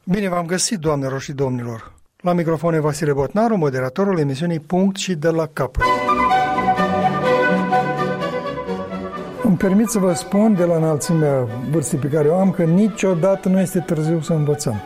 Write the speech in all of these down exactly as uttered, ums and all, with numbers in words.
Bine v-am găsit, doamnelor și domnilor! La microfon e Vasile Botnaru, moderatorul emisiunii Punct și de la capăt. Îmi permit să vă spun de la înălțimea vârstei pe care o am că niciodată nu este târziu să învățăm.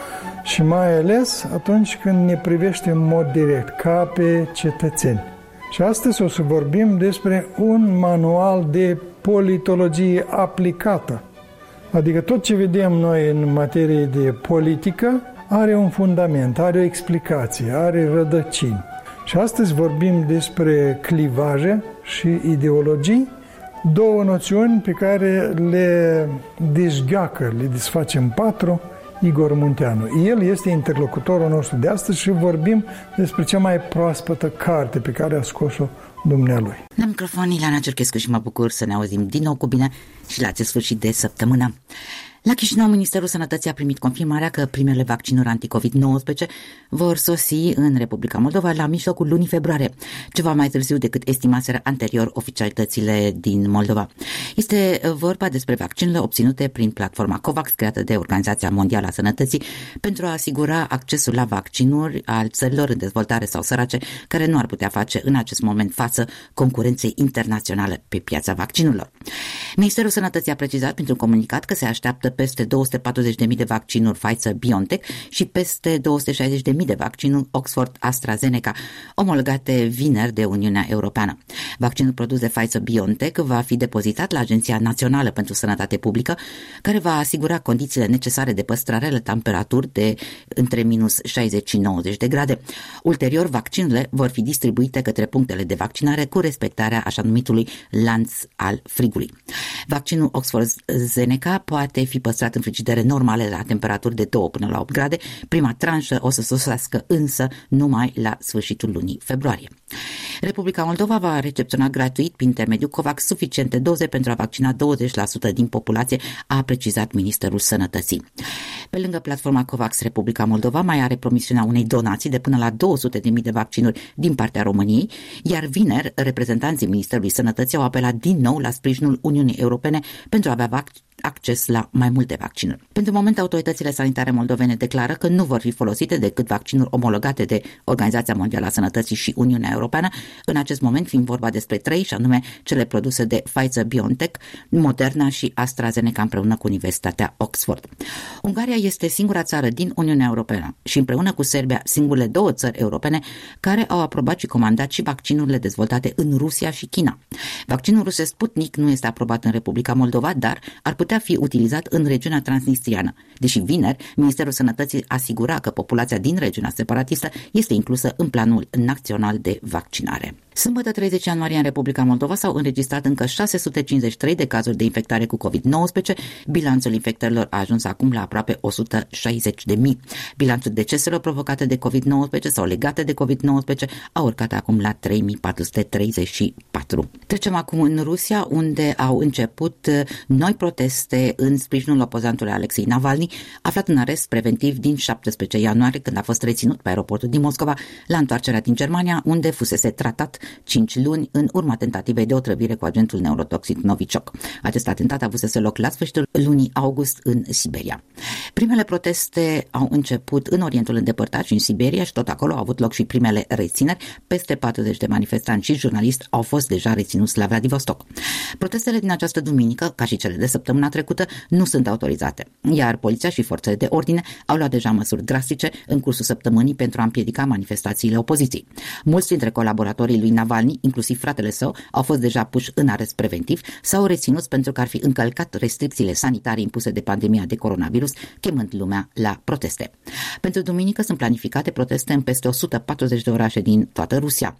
Și mai ales atunci când ne privește în mod direct, ca pe cetățeni. Și astăzi o să vorbim despre un manual de politologie aplicată. Adică tot ce vedem noi în materie de politică are un fundament, are o explicație, are rădăcini. Și astăzi vorbim despre clivaje și ideologii, două noțiuni pe care le dezgheacă, le desface în patru Igor Munteanu. El este interlocutorul nostru de astăzi și vorbim despre cea mai proaspătă carte pe care a scos-o dumnealui. La microfon Ileana Cerchescu și mă bucur să ne auzim din nou cu bine și la acest sfârșit de săptămână. La Chișinău, Ministerul Sănătății a primit confirmarea că primele vaccinuri anti-covid nouăsprezece vor sosi în Republica Moldova la mijlocul lunii februarie, ceva mai târziu decât estimaseră anterior oficialitățile din Moldova. Este vorba despre vaccinurile obținute prin platforma COVAX, creată de Organizația Mondială a Sănătății, pentru a asigura accesul la vaccinuri al țărilor în dezvoltare sau sărace, care nu ar putea face în acest moment față concurenței internaționale pe piața vaccinurilor. Ministerul Sănătății a precizat printr-un comunicat că se așteaptă peste două sute patruzeci de mii de vaccinuri Pfizer-BioNTech și peste două sute șaizeci de mii de vaccinuri Oxford-AstraZeneca, omologate vineri de Uniunea Europeană. Vaccinul produs de Pfizer-BioNTech va fi depozitat la Agenția Națională pentru Sănătate Publică, care va asigura condițiile necesare de păstrare la temperaturi de între minus șaizeci și nouăzeci de grade. Ulterior, vaccinurile vor fi distribuite către punctele de vaccinare cu respectarea așa numitului lanț al frigului. Vaccinul Oxford-AstraZeneca poate fi păstrat în frigidere normale la temperaturi de două până la opt grade. Prima tranșă o să sosească însă numai la sfârșitul lunii februarie. Republica Moldova va recepționa gratuit prin intermediul COVAX suficiente doze pentru a vaccina douăzeci la sută din populație, a precizat Ministerul Sănătății. Pe lângă platforma COVAX, Republica Moldova mai are promisiunea unei donații de până la două sute de mii de vaccinuri din partea României, iar vineri reprezentanții Ministerului Sănătății au apelat din nou la sprijinul Uniunii Europene pentru a avea vaccin acces la mai multe vaccinuri. Pentru moment, autoritățile sanitare moldovene declară că nu vor fi folosite decât vaccinuri omologate de Organizația Mondială a Sănătății și Uniunea Europeană, în acest moment fiind vorba despre trei, și anume cele produse de Pfizer-BioNTech, Moderna și AstraZeneca împreună cu Universitatea Oxford. Ungaria este singura țară din Uniunea Europeană și împreună cu Serbia singurele două țări europene care au aprobat și comandat și vaccinurile dezvoltate în Rusia și China. Vaccinul rusesc Sputnik nu este aprobat în Republica Moldova, dar ar putea fi utilizat în regiunea transnistriană, deși vineri Ministerul Sănătății asigura că populația din regiunea separatistă este inclusă în planul național de vaccinare. Sâmbătă treizeci ianuarie în Republica Moldova s-au înregistrat încă șase sute cincizeci și trei de cazuri de infectare cu covid nouăsprezece, bilanțul infectărilor a ajuns acum la aproape o sută șaizeci de mii. Bilanțul deceselor provocate de covid nouăsprezece sau legate de covid nouăsprezece a urcat acum la trei mii patru sute treizeci și patru. Trecem acum în Rusia, unde au început noi proteste în sprijinul opozantului Alexei Navalny, aflat în arest preventiv din șaptesprezece ianuarie, când a fost reținut pe aeroportul din Moscova la întoarcerea din Germania, unde fusese tratat cinci luni în urma tentativei de otrăvire cu agentul neurotoxic Novichok. Acest atentat a avut loc la sfârșitul lunii august în Siberia. Primele proteste au început în Orientul îndepărtat și în Siberia și tot acolo au avut loc și primele rețineri. Peste patruzeci de manifestanți și jurnaliști au fost deja reținuți la Vladivostok. Protestele din această duminică, ca și cele de săptămâna trecută, nu sunt autorizate, iar poliția și forțele de ordine au luat deja măsuri drastice în cursul săptămânii pentru a împiedica manifestațiile opoziției. Mulți dintre colaboratorii lui Navalny, inclusiv fratele său, au fost deja puși în arest preventiv sau reținuți pentru că ar fi încălcat restricțiile sanitare impuse de pandemia de coronavirus, chemând lumea la proteste. Pentru duminică sunt planificate proteste în peste o sută patruzeci de orașe din toată Rusia.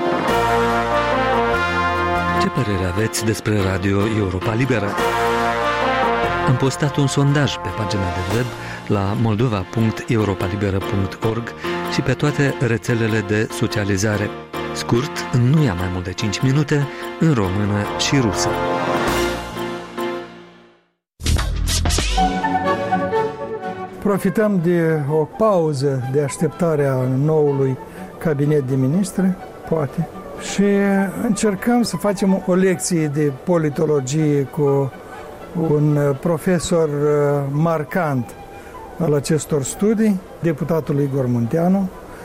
Ce părere aveți despre Radio Europa Liberă? Am postat un sondaj pe pagina de web la moldova punct europa liberă punct org și pe toate rețelele de socializare. Scurt, nu ia mai mult de cinci minute, în română și rusă. Profităm de o pauză de așteptare a noului cabinet de ministri, poate, și încercăm să facem o lecție de politologie cu un profesor marcant al acestor studii, deputatul Igor Munteanu,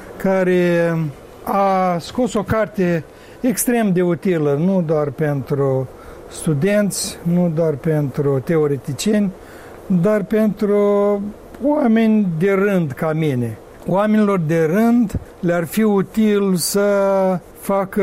care a scos o carte extrem de utilă, nu doar pentru studenți, nu doar pentru teoreticieni, dar pentru oameni de rând ca mine. Oamenilor de rând le-ar fi util să facă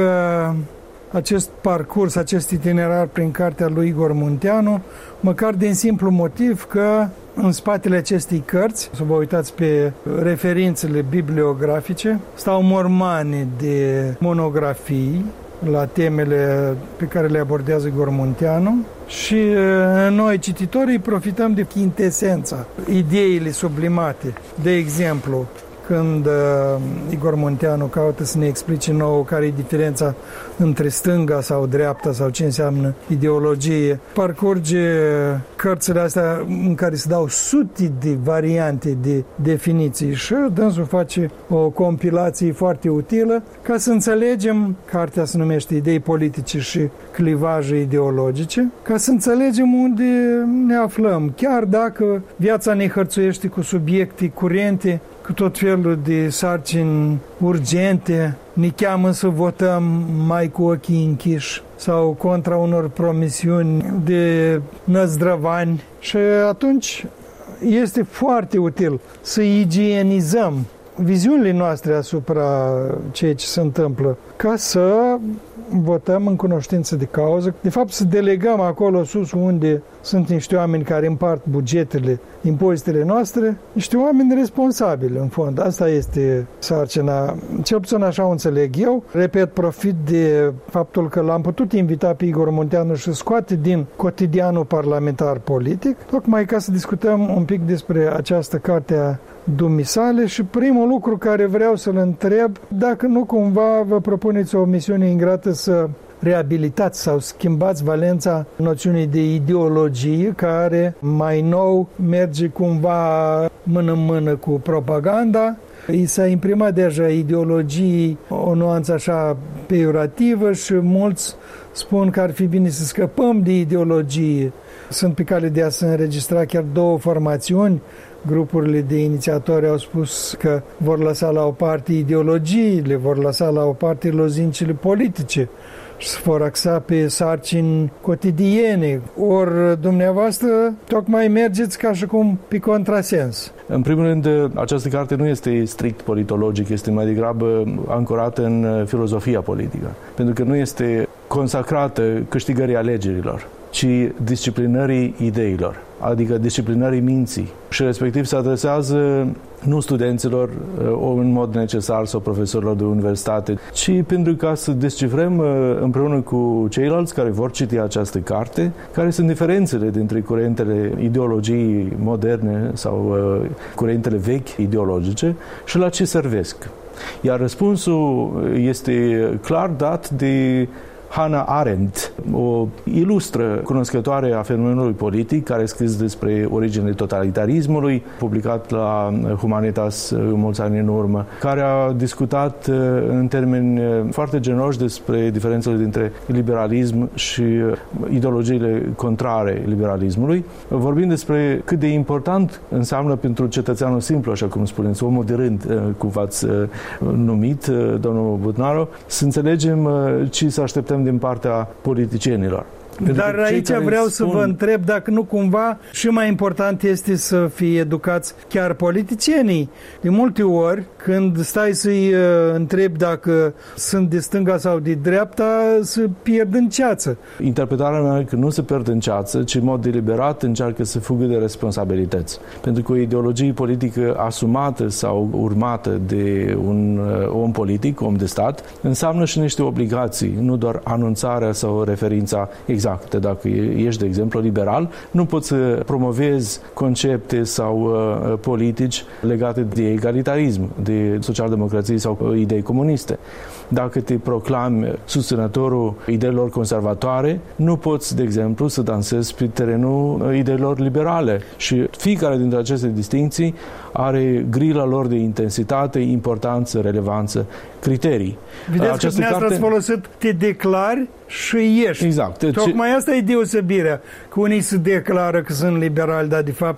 acest parcurs, acest itinerar prin cartea lui Igor Munteanu, măcar din simplu motiv că în spatele acestei cărți, să vă uitați pe referințele bibliografice, stau mormane de monografii la temele pe care le abordează Igor Munteanu și noi, cititorii, profităm de chintesența, ideile sublimate. De exemplu, când uh, Igor Munteanu caută să ne explice nouă care e diferența între stânga sau dreapta sau ce înseamnă ideologie, parcurge cărțile astea în care se dau sute de variante de definiții și dânsul face o compilație foarte utilă ca să înțelegem, cartea se numește Idei politice și clivaje ideologice, ca să înțelegem unde ne aflăm, chiar dacă viața ne hărțuiește cu subiecte curente, cu tot felul de sarcini urgente, ne cheamă să votăm mai cu ochii închiși sau contra unor promisiuni de năzdrăvani și atunci este foarte util să igienizăm viziunile noastre asupra ceea ce se întâmplă ca să votăm în cunoștință de cauză. De fapt, să delegăm acolo sus unde sunt niște oameni care împart bugetele, impozitele noastre, niște oameni responsabili, în fond. Asta este sarcina. Cel puțin așa o înțeleg eu. Repet, profit de faptul că l-am putut invita pe Igor Munteanu și scoate din cotidianul parlamentar politic, tocmai ca să discutăm un pic despre această carte a dumisale și primul lucru care vreau să-l întreb, dacă nu cumva vă propuneți o misiune ingrată să reabilitați sau schimbați valența noțiunii de ideologie care mai nou merge cumva mână-mână cu propaganda. I s-a imprimat deja ideologiei o nuanță așa peiorativă și mulți spun că ar fi bine să scăpăm de ideologie. Sunt pe cale de a se înregistra chiar două formațiuni. Grupurile de inițiatori au spus că vor lăsa la o parte ideologiile, vor lăsa la o parte lozincile politice și se vor axa pe sarcini cotidiene. Ori dumneavoastră tocmai mergeți ca și cum pe contrasens. În primul rând, această carte nu este strict politologic, este mai degrabă ancorată în filozofia politică, pentru că nu este consacrată câștigării alegerilor, ci disciplinării ideilor, adică disciplinării minții. Și respectiv se adresează nu studenților în mod necesar sau profesorilor de universitate, ci pentru ca să descifrăm împreună cu ceilalți care vor citi această carte, care sunt diferențele dintre curentele ideologii moderne sau curentele vechi ideologice și la ce servesc. Iar răspunsul este clar dat de Hannah Arendt, o ilustră cunoscătoare a fenomenului politic, care a scris despre originile totalitarismului, publicat la Humanitas mulți ani în urmă, care a discutat în termeni foarte genoși despre diferențele dintre liberalism și ideologiile contrare liberalismului, vorbind despre cât de important înseamnă pentru cetățeanul simplu, așa cum spuneți, omul de rând, cum v-ați numit, domnul Butnaru, să înțelegem ce să așteptăm din partea politicienilor. Dar aici vreau spun... să vă întreb dacă nu cumva și mai important este să fie educați chiar politicienii. De multe ori, când stai să-i uh, întrebi dacă sunt de stânga sau de dreapta, se pierd în ceață. Interpretarea mea e că nu se pierd în ceață, ci în mod deliberat încearcă să fugă de responsabilități. Pentru că o ideologie politică asumată sau urmată de un uh, om politic, om de stat, înseamnă și niște obligații, nu doar anunțarea sau referința exactă. Dacă ești, de exemplu, liberal, nu poți să promovezi concepte sau uh, politici legate de egalitarism, de socialdemocrație sau idei comuniste. Dacă te proclami susținătorul ideilor conservatoare, nu poți, de exemplu, să dansezi pe terenul ideilor liberale. Și fiecare dintre aceste distinții are grila lor de intensitate, importanță, relevanță, criterii. Vedeți că dumneavoastră carte... ați folosit te declari și ești. Exact. Tocmai asta e deosebirea. Că unii se declară că sunt liberali, dar de fapt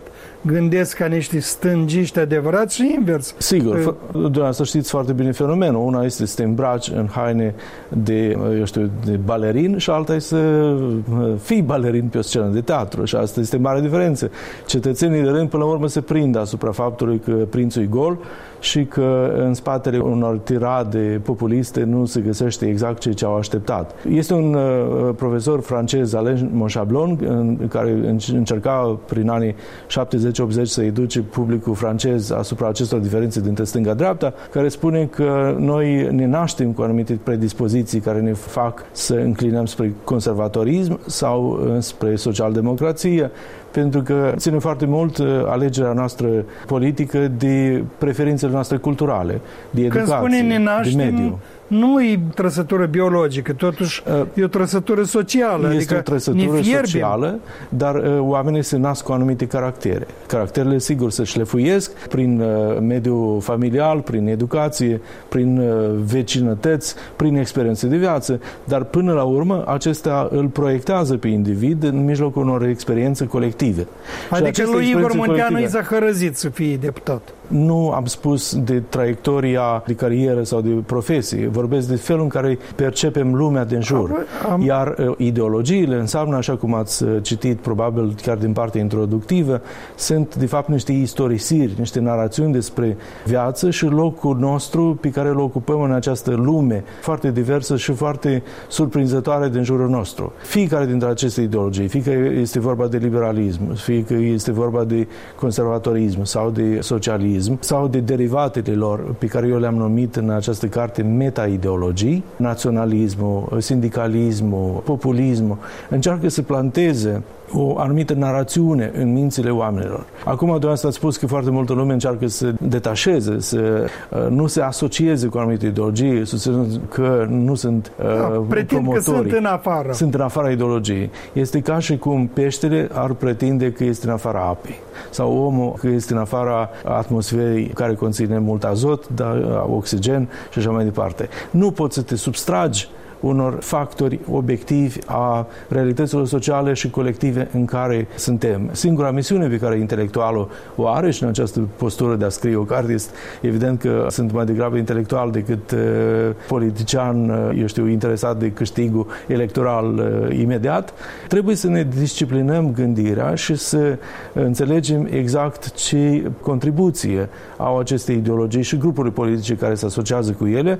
gândesc ca niște stângiști adevărați și invers. Sigur, dumneavoastră știți foarte bine fenomenul. Una este să te îmbraci în haine de, eu știu, de balerin și alta este să fii balerin pe o scenă de teatru și asta este mare diferență. Cetățenii de rând până la urmă se prind asupra faptului că prințul e gol și că în spatele unor tirade populiste nu se găsește exact ceea ce au așteptat. Este un uh, profesor francez, Alain Monchablon, în, care încerca prin anii șaptezeci optzeci să educe publicul francez asupra acestor diferențe dintre stânga-dreapta, care spune că noi ne naștem cu anumite predispoziții care ne fac să înclinăm spre conservatorism sau spre social-democrație, pentru că ține foarte mult alegerea noastră politică de preferințele noastre culturale, de educație, Când spune ne naștem, de mediu. Nu e trăsătură biologică, totuși uh, e o trăsătură socială. Este adică o trăsătură socială, dar uh, oamenii se nasc cu anumite caractere. Caracterele, sigur, se șlefuiesc prin uh, mediul familial, prin educație, prin uh, vecinătăți, prin experiențe de viață, dar până la urmă acestea îl proiectează pe individ în mijlocul unor experiențe colective. Adică lui Igor Munteanu i s-a hărăzit să fie deputat. Nu am spus de traiectoria de carieră sau de profesie. Vorbesc de felul în care percepem lumea din jur. Am... Iar uh, ideologiile înseamnă, așa cum ați uh, citit, probabil chiar din partea introductivă, sunt de fapt niște istorisiri, niște narațiuni despre viață și locul nostru pe care îl ocupăm în această lume foarte diversă și foarte surprinzătoare din jurul nostru. Fiecare dintre aceste ideologii, fie că este vorba de liberalism, fie că este vorba de conservatorism sau de socialism, sau de derivatele lor pe care eu le-am numit în această carte meta-ideologii, naționalismul, sindicalismul, populismul, încearcă să planteze o anumită narațiune în mințile oamenilor. Acum, dumneavoastră ați spus că foarte multă lume încearcă să detașeze, să uh, nu se asocieze cu anumite ideologii, susținând că nu sunt uh, da, pretind că sunt în afară. Sunt în afara ideologiei. Este ca și cum peștele ar pretinde că este în afara apei. Sau omul că este în afara atmosferei care conține mult azot, dar oxigen și așa mai departe. Nu poți să te substragi unor factori obiectivi a realităților sociale și colective în care suntem. Singura misiune pe care intelectualul o are și în această postură de a scrie o carte este evident că sunt mai degrabă intelectual decât uh, politician, uh, eu știu, interesat de câștigul electoral uh, imediat. Trebuie să ne disciplinăm gândirea și să înțelegem exact ce contribuție au aceste ideologii și grupurile politice care se asociază cu ele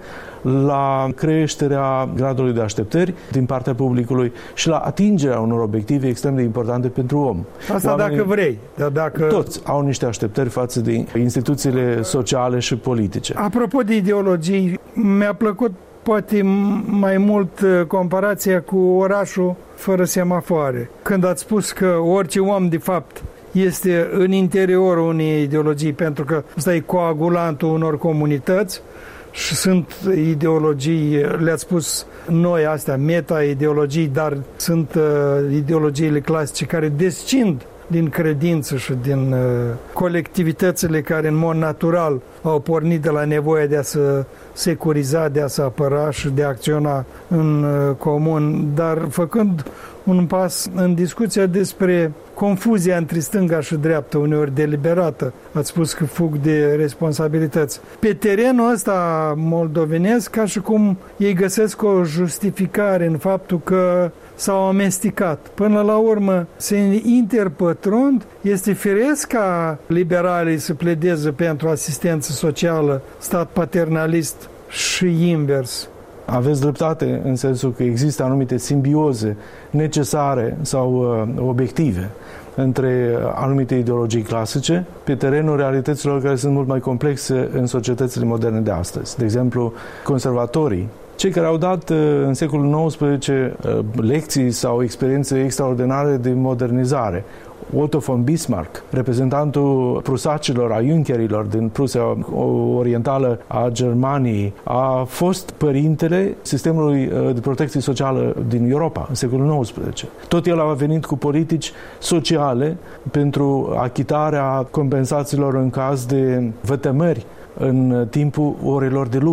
la creșterea gradului de așteptări din partea publicului și la atingerea unor obiective extrem de importante pentru om. Asta Oamenii, dacă vrei. Dar dacă... Toți au niște așteptări față de instituțiile sociale și politice. Apropo de ideologii, mi-a plăcut poate mai mult comparația cu orașul fără semafoare. Când ați spus că orice om, de fapt, este în interiorul unei ideologii, pentru că ăsta e coagulantul unor comunități, și sunt ideologii, le-ați spus noi astea, meta-ideologii, dar sunt uh, ideologiile clasice care descind din credință și din uh, colectivitățile care în mod natural au pornit de la nevoia de a se securiza, de a se apăra și de a acționa în uh, comun, dar făcând un pas în discuția despre confuzia între stânga și dreapta, uneori deliberată. Ați spus că fug de responsabilități. Pe terenul ăsta moldovenesc, ca și cum ei găsesc o justificare în faptul că s-au amestecat. Până la urmă, se interpătrund, este firesc ca liberalii să pledeze pentru asistență socială, stat paternalist și invers. Aveți dreptate în sensul că există anumite simbioze necesare sau uh, obiective între anumite ideologii clasice pe terenul realităților care sunt mult mai complexe în societățile moderne de astăzi. De exemplu, conservatorii, cei care au dat în secolul nouăsprezece lecții sau experiențe extraordinare de modernizare. Otto von Bismarck, reprezentantul prusacilor, a Junkerilor din Prusia Orientală a Germaniei, a fost părintele sistemului de protecție socială din Europa în secolul nouăsprezece. Tot el a venit cu politici sociale pentru achitarea compensațiilor în caz de vătămări în timpul orelor de lucru.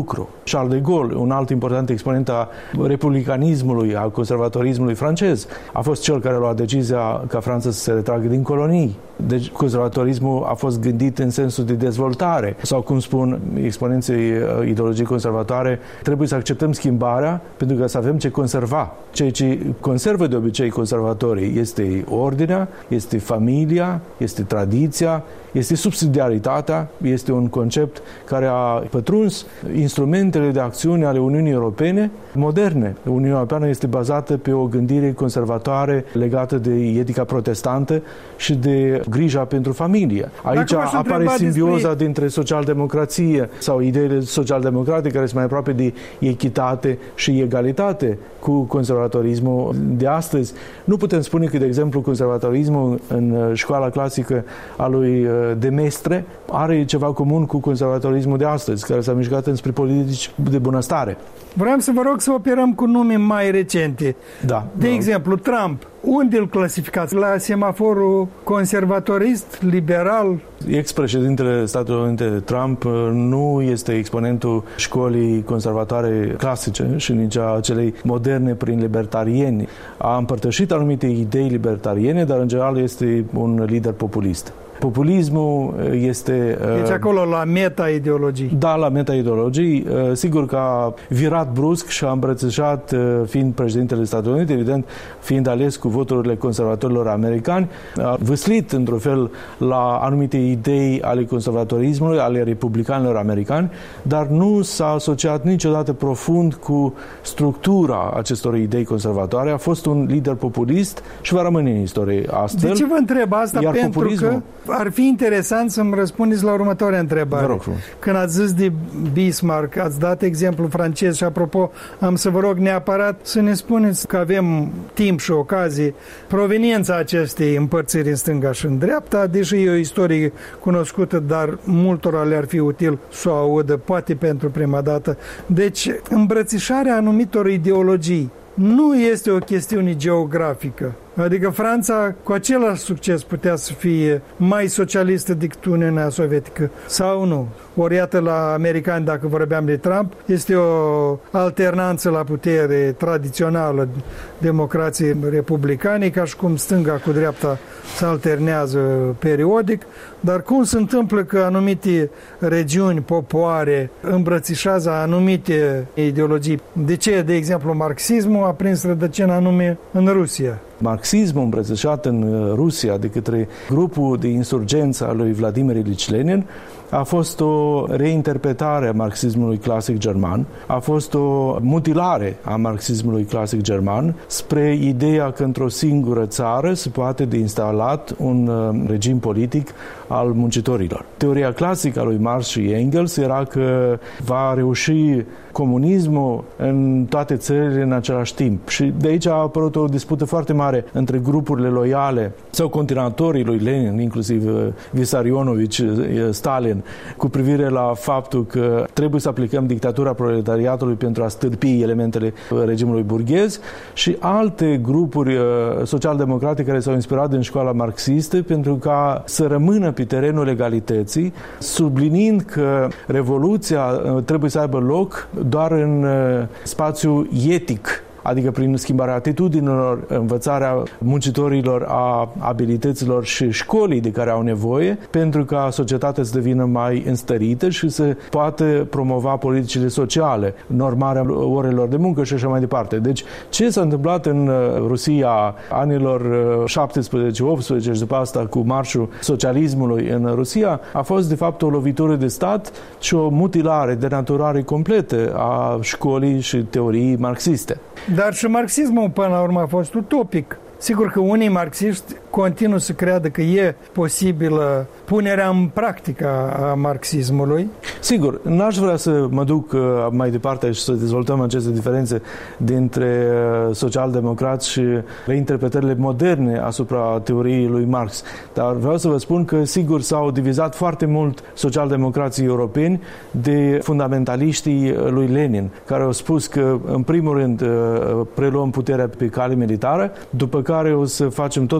Charles de Gaulle, un alt important exponent a republicanismului, a conservatorismului francez, a fost cel care a luat decizia ca Franța să se retragă din colonii. Deci conservatorismul a fost gândit în sensul de dezvoltare sau, cum spun exponenții ideologiei conservatoare, trebuie să acceptăm schimbarea pentru că să avem ce conserva. Ceea ce conservă de obicei conservatorii este ordinea, este familia, este tradiția, este subsidiaritatea, este un concept care a pătruns instrumentele de acțiune ale Uniunii Europene moderne. Uniunea Europeană este bazată pe o gândire conservatoare legată de etica protestantă și de grija pentru familie. Aici apare simbioza despre... dintre social-democrație sau ideile social-democrate care sunt mai aproape de echitate și egalitate cu conservatorismul de astăzi. Nu putem spune că, de exemplu, conservatorismul în școala clasică a lui de Mestre are ceva comun cu conservatorismul de astăzi, care s-a mișcat înspre politici de bunăstare. Vreau să vă rog să operăm cu nume mai recente. Da. De da. exemplu, Trump. Unde îl clasificați? La semaforul conservatorist, liberal? Ex-președintele Statelor Unite Trump nu este exponentul școlii conservatoare clasice și nici a celei moderne prin libertarieni. A împărtășit anumite idei libertariene, dar în general este un lider populist. Populismul este... Deci acolo la meta-ideologii. Da, la meta-ideologii. Sigur că a virat brusc și a îmbrățișat, fiind președintele Statelor Unite, evident, fiind ales cu voturile conservatorilor americani, a văslit, într-un fel, la anumite idei ale conservatorismului, ale republicanilor americani, dar nu s-a asociat niciodată profund cu structura acestor idei conservatoare. A fost un lider populist și va rămâne în istorie astfel. De ce vă întreb asta? Iar pentru populismul... că ar fi interesant să-mi răspundeți la următoarea întrebare. Vă rog frumos. Când ați zis de Bismarck, ați dat exemplu francez și, apropo, am să vă rog neapărat să ne spuneți că avem timp și ocazie, proveniența acestei împărțiri în stânga și în dreapta, deși e o istorie cunoscută, dar multora le-ar fi util să o audă, poate pentru prima dată. Deci, îmbrățișarea anumitor ideologii nu este o chestiune geografică. Adică Franța cu același succes putea să fie mai socialistă decât Uniunea Sovietică sau nu. Ori iată la americani, dacă vorbeam de Trump, este o alternanță la putere tradițională democrației republicane, ca și cum stânga cu dreapta se alternează periodic, dar cum se întâmplă că anumite regiuni, popoare îmbrățișează anumite ideologii? De ce, de exemplu, marxismul a prins rădăcina anume în Rusia? Marxismul îmbrățișat în Rusia de către grupul de insurgență al lui Vladimir Ilich Lenin a fost o reinterpretare a marxismului clasic german, a fost o mutilare a marxismului clasic german spre ideea că într-o singură țară se poate de instalat un regim politic al muncitorilor. Teoria clasică a lui Marx și Engels era că va reuși comunismul în toate țările în același timp. Și de aici a apărut o dispută foarte mare între grupurile loiale sau continuatorii lui Lenin, inclusiv Vissarionovici, Stalin, cu privire la faptul că trebuie să aplicăm dictatura proletariatului pentru a stârpi elementele regimului burghez, și alte grupuri social-democrate care s-au inspirat din școala marxistă pentru ca să rămână pe terenul legalității, subliniind că revoluția trebuie să aibă loc doar în spațiu etic, adică prin schimbarea atitudinilor, învățarea muncitorilor a abilităților și școlii de care au nevoie, pentru ca societatea să devină mai înstărită și să poată promova politicile sociale, normarea orelor de muncă și așa mai departe. Deci, ce s-a întâmplat în Rusia anilor șaptesprezece optsprezece și după asta cu marșul socialismului în Rusia, a fost de fapt o lovitură de stat și o mutilare, denaturare completă a școlii și teoriei marxiste. Dar și marxismul până la urmă a fost utopic. Sigur că unii marxiști continuă să creadă că e posibilă punerea în practică a marxismului. Sigur, n-aș vrea să mă duc mai departe și să dezvoltăm aceste diferențe dintre social-democrați și reinterpretările moderne asupra teoriei lui Marx. Dar vreau să vă spun că, sigur, s-au divizat foarte mult social-democrații europeni de fundamentaliștii lui Lenin, care au spus că, în primul rând, preluăm puterea pe cale militară, după care o să facem tot posibil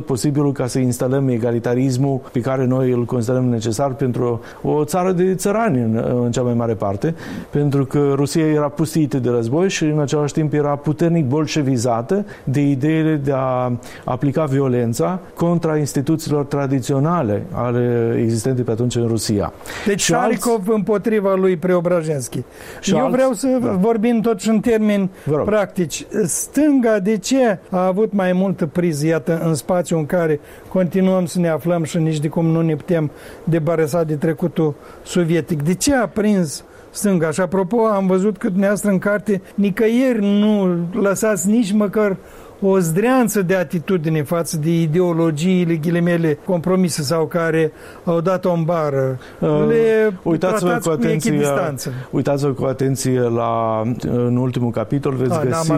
pericolul ca să instalăm egalitarismul pe care noi îl considerăm necesar pentru o țară de țărani în, în cea mai mare parte, pentru că Rusia era pustită de război și în același timp era puternic bolșevizată de ideile de a aplica violența contra instituțiilor tradiționale ale existente pe atunci în Rusia. Deci Șarikov alți... împotriva lui Preobrajenski. Eu alți... vreau să da. vorbim totuși în termeni practici. Stânga de ce a avut mai multă priză, iată, în spațiu în care continuăm să ne aflăm și nici de cum nu ne putem debarasa de trecutul sovietic? De ce a prins stânga? Și apropo, am văzut că dumneavoastră în carte nicăieri nu lăsați nici măcar o zdreanță de atitudine față de ideologiile, ghilimele, compromise sau care au dat-o în bară. Le uitați-vă cu atenție, cu uitați-vă cu atenție la, în ultimul capitol, veți A, găsi...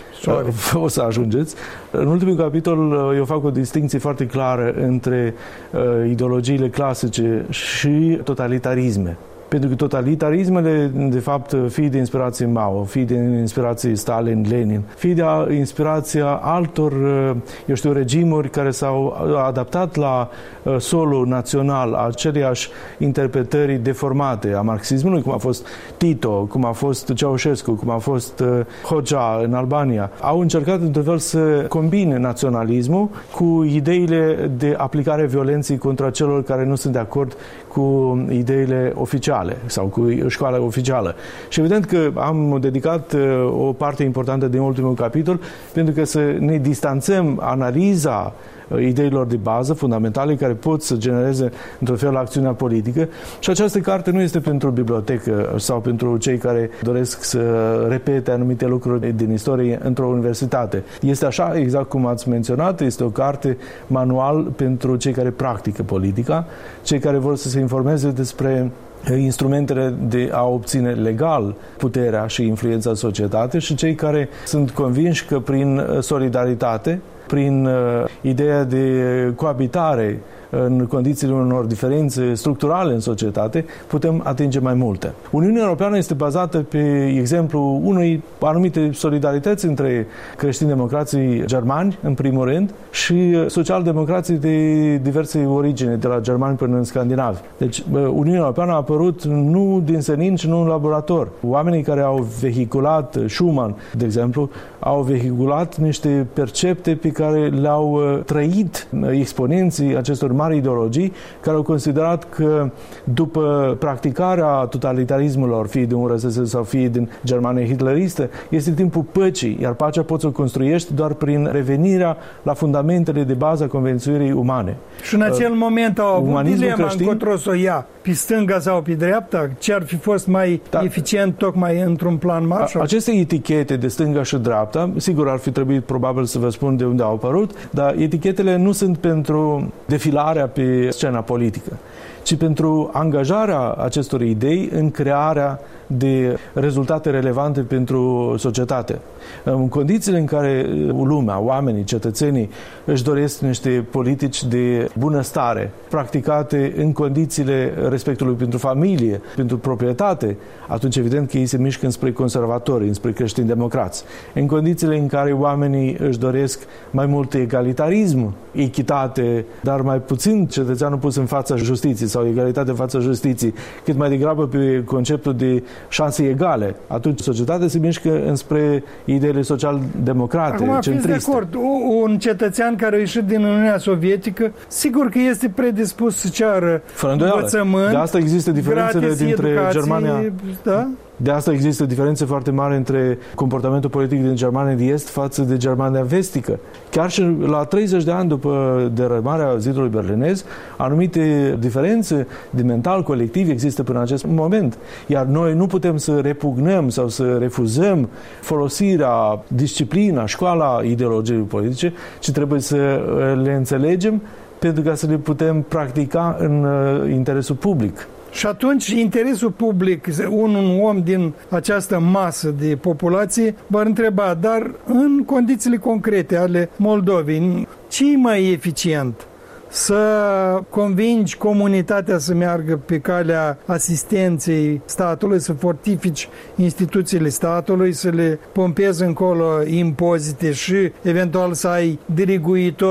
Uh, o să ajungeți. În ultimul capitol eu fac o distinție foarte clară între uh, ideologiile clasice și totalitarisme. Pentru că totalitarismele, de fapt, fie de inspirație Mao, fie de inspirație Stalin, Lenin, fie de inspirația altor, eu știu, regimuri care s-au adaptat la solul național a aceleiași interpretări deformate a marxismului, cum a fost Tito, cum a fost Ceaușescu, cum a fost Hoxha în Albania, au încercat, într-un fel, să combine naționalismul cu ideile de aplicare violenței contra celor care nu sunt de acord cu ideile oficiale sau cu școala oficială. Și evident că am dedicat o parte importantă din ultimul capitol pentru că să ne distanțăm analiza ideilor de bază fundamentale care pot să genereze într-un fel acțiunea politică. Și această carte nu este pentru bibliotecă sau pentru cei care doresc să repete anumite lucruri din istorie într-o universitate. Este așa, exact cum ați menționat, este o carte manual pentru cei care practică politica, cei care vor să se informeze despre instrumentele de a obține legal puterea și influența în societate și cei care sunt convinși că prin solidaritate, prin uh, ideea de coabitare în condițiile unor diferențe structurale în societate, putem atinge mai multe. Uniunea Europeană este bazată pe exemplu unei anumite solidarități între creștini-democrații germani, în primul rând, și social-democrații de diverse origine, de la germani până în scandinavi. Deci, Uniunea Europeană a apărut nu din senin și nu în laborator. Oamenii care au vehiculat, Schuman, de exemplu, au vehiculat niște percepte pe care le-au trăit exponenții acestor mari ideologii care au considerat că după practicarea totalitarismelor, fie din U R S S sau fie din Germania hitleristă, este timpul păcii, iar pacea poți să o construiești doar prin revenirea la fundamentele de bază a conviețuirii umane. Și în acel uh, moment au avut dilema încotro să o ia, pe stânga sau pe dreapta? Ce ar fi fost mai da, eficient tocmai într-un plan Marshall? Aceste etichete de stânga și dreapta, sigur ar fi trebuit probabil să vă spun de unde au apărut, dar etichetele nu sunt pentru defilarea pe scena politică, ci pentru angajarea acestor idei în crearea de rezultate relevante pentru societate. În condițiile în care lumea, oamenii, cetățenii își doresc niște politici de bunăstare practicate în condițiile respectului pentru familie, pentru proprietate, atunci evident că ei se mișcă înspre conservatori, înspre creștini democrați. În condițiile în care oamenii își doresc mai mult egalitarism, echitate, dar mai puțin cetățeanul pus în fața justiției sau egalitate în fața justiției, cât mai degrabă pe conceptul de șanse egale, atunci societatea se mișcă înspre ideile social-democrate, Acum, centriste. fiți de acord, un cetățean care a ieșit din Uniunea Sovietică, sigur că este predispus să ceară învățământ, de asta există diferențele dintre educație, Germania... Da? De asta există diferențe foarte mari între comportamentul politic din Germania de Est față de Germania vestică. Chiar și la treizeci de ani după derămarea zidului berlinez, anumite diferențe de mental colectiv există până în acest moment. Iar noi nu putem să repugnăm sau să refuzăm folosirea, disciplina, școala ideologiei politice, ci trebuie să le înțelegem pentru ca să le putem practica în interesul public. Și atunci interesul public, un, un om din această masă de populație v-ar întreba, dar în condițiile concrete ale Moldovei, ce e mai eficient? Să convingi comunitatea să meargă pe calea asistenței statului, să fortifici instituțiile statului, să le pompezi încolo impozite și eventual să ai diriguitori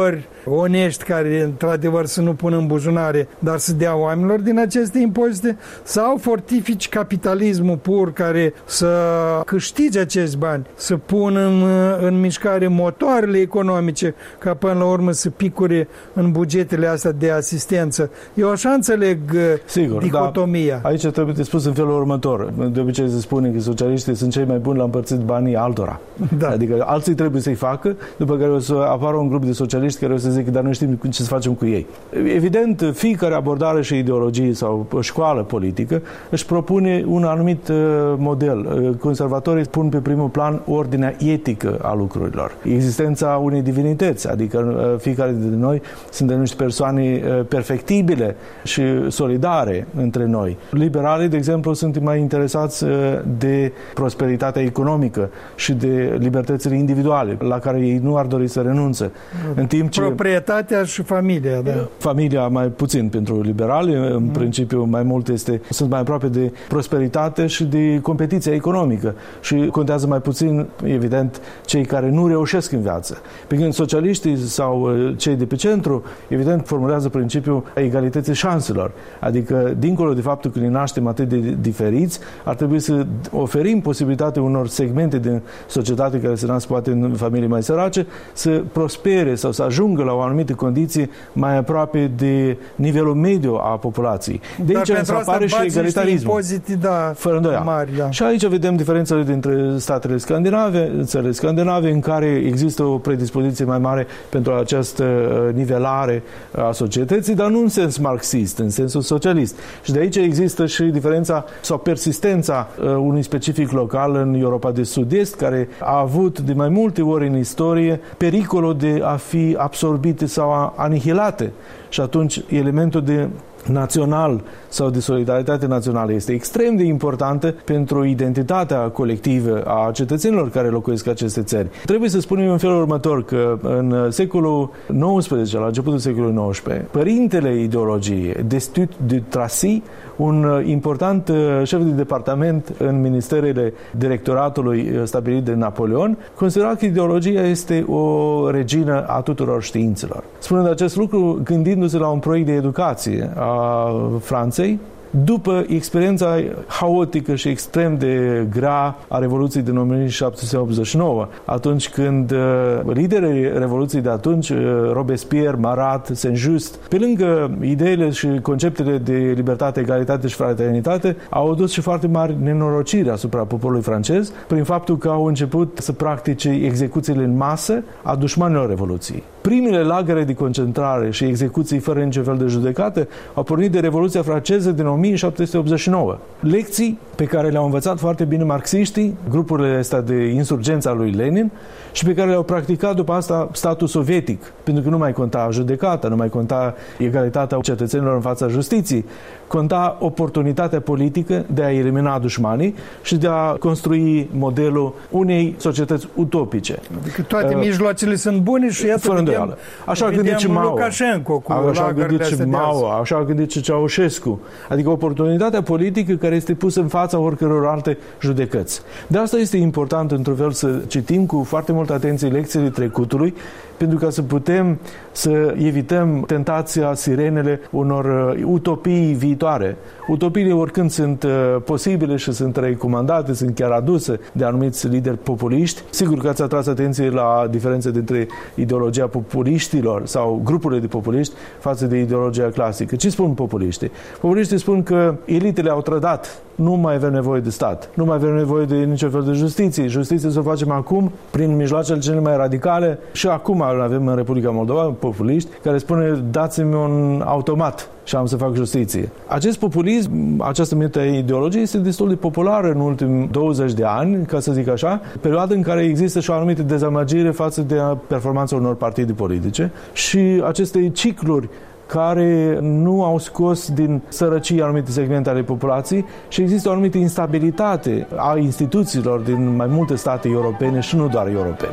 onești care într-adevăr să nu pună în buzunare, dar să dea oamenilor din aceste impozite, sau fortifici capitalismul pur care să câștige acești bani, să pună în, în mișcare motoarele economice ca până la urmă să picure în bugetele astea de asistență. Eu așa înțeleg Sigur, dicotomia. Da, aici trebuie spus în felul următor. De obicei se spune că socialiștii sunt cei mai buni la împărțit banii altora. Da. Adică alții trebuie să-i facă, după care o să apară un grup de socialiști care o să zică, dar noi știm ce să facem cu ei. Evident, fiecare abordare și ideologie sau școală politică își propune un anumit model. Conservatorii pun pe primul plan ordinea etică a lucrurilor. Existența unei divinități, adică fiecare dintre noi suntem niște persoane perfectibile și solidare între noi. Liberalii, de exemplu, sunt mai interesați de prosperitatea economică și de libertățile individuale, la care ei nu ar dori să renunțe. În timp ce proprietatea și familia, da. Familia mai puțin pentru liberali, în mm. principiu mai mult este, sunt mai aproape de prosperitate și de competiția economică și contează mai puțin, evident, cei care nu reușesc în viață. Pe când socialiștii sau cei de pe centru, evident, formulează principiul egalității șanselor. Adică, dincolo de faptul că ne naștem atât de diferiți, ar trebui să oferim posibilitatea unor segmente din societate care se nasc poate în familii mai sărace să prospere sau să ajungă la o anumită condiție mai aproape de nivelul mediu a populației. De aici însă apare și egalitarismul. Da, fără îndoială. Mari, da. Și aici vedem diferențele dintre statele scandinave, țările scandinave, în care există o predispoziție mai mare pentru această nivelare a societății, dar nu în sens marxist, în sensul socialist. Și de aici există și diferența sau persistența unui specific local în Europa de Sud-Est, care a avut de mai multe ori în istorie pericolul de a fi absorbite sau anihilate. Și atunci elementul de național sau de solidaritate națională este extrem de importantă pentru identitatea colectivă a cetățenilor care locuiesc aceste țări. Trebuie să spunem în felul următor că în secolul nouăsprezece, la începutul secolului nouăsprezece, părintele ideologiei, Destutt de Tracy, un important șef de departament în ministerele directoratului stabilit de Napoleon, considera că ideologia este o regină a tuturor științelor. Spunând acest lucru, gândindu-se la un proiect de educație a Franței, după experiența haotică și extrem de grea a Revoluției din o mie șapte sute optzeci și nouă, atunci când uh, liderii Revoluției de atunci, uh, Robespierre, Marat, Saint-Just, pe lângă ideile și conceptele de libertate, egalitate și fraternitate, au adus și foarte mari nenorociri asupra poporului francez, prin faptul că au început să practice execuțiile în masă a dușmanilor Revoluției. Primele lagăre de concentrare și execuții fără niciun fel de judecată au pornit de Revoluția franceză din o mie șapte sute optzeci și nouă. Lecții pe care le-au învățat foarte bine marxiștii, grupurile astea de insurgență a lui Lenin, și pe care le-au practicat după asta statul sovietic, pentru că nu mai conta judecata, nu mai conta egalitatea cetățenilor în fața justiției, conta oportunitatea politică de a elimina dușmanii și de a construi modelul unei societăți utopice. Adică toate uh, mijloacele sunt bune și iată fără îndoială. Așa a gândit și Mao. Lukashenko cu așa a gândit și Mao, așa a gândit și Ceaușescu. Adică oportunitatea politică care este pusă în fața oricăror alte judecăți. De asta este important, într-un fel, să citim cu foarte multă atenție lecțiile trecutului, pentru ca să putem să evităm tentația, sirenele unor utopii viitoare. Utopiile oricând sunt uh, posibile și sunt recomandate, sunt chiar aduse de anumiți lideri populiști. Sigur că ați atras atenție la diferențe dintre ideologia populiștilor sau grupurile de populiști față de ideologia clasică. Ce spun populiștii? Populiștii spun că elitele au trădat, nu mai avem nevoie de stat, nu mai avem nevoie de niciun fel de justiție. Justiție să o facem acum prin mijloacele cele mai radicale și acum avem în Republica Moldova populiști care spune dați-mi un automat și am să fac justiție. Acest populism, această meta-ideologie este destul de populară în ultimii douăzeci de ani, ca să zic așa, perioadă în care există și o anumită dezamăgire față de performanța unor partide politice și aceste cicluri care nu au scos din sărăcie anumite segmente ale populației și există o anumită instabilitate a instituțiilor din mai multe state europene și nu doar europene.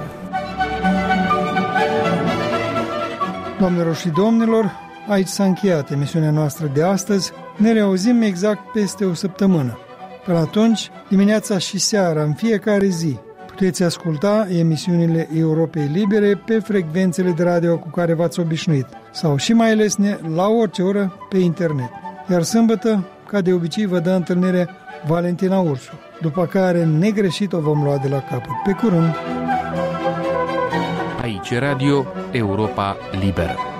Doamnelor și domnilor, aici s-a încheiat emisiunea noastră de astăzi. Ne reauzim exact peste o săptămână. Până atunci, dimineața și seara, în fiecare zi, Puteți asculta emisiunile Europei Libere pe frecvențele de radio cu care v-ați obișnuit sau și mai lesne la orice oră pe internet. Iar sâmbătă, ca de obicei, vă dă întâlnire Valentina Ursu, după care negreșit o vom lua de la capăt. Pe curând! Aici Radio Europa Liberă.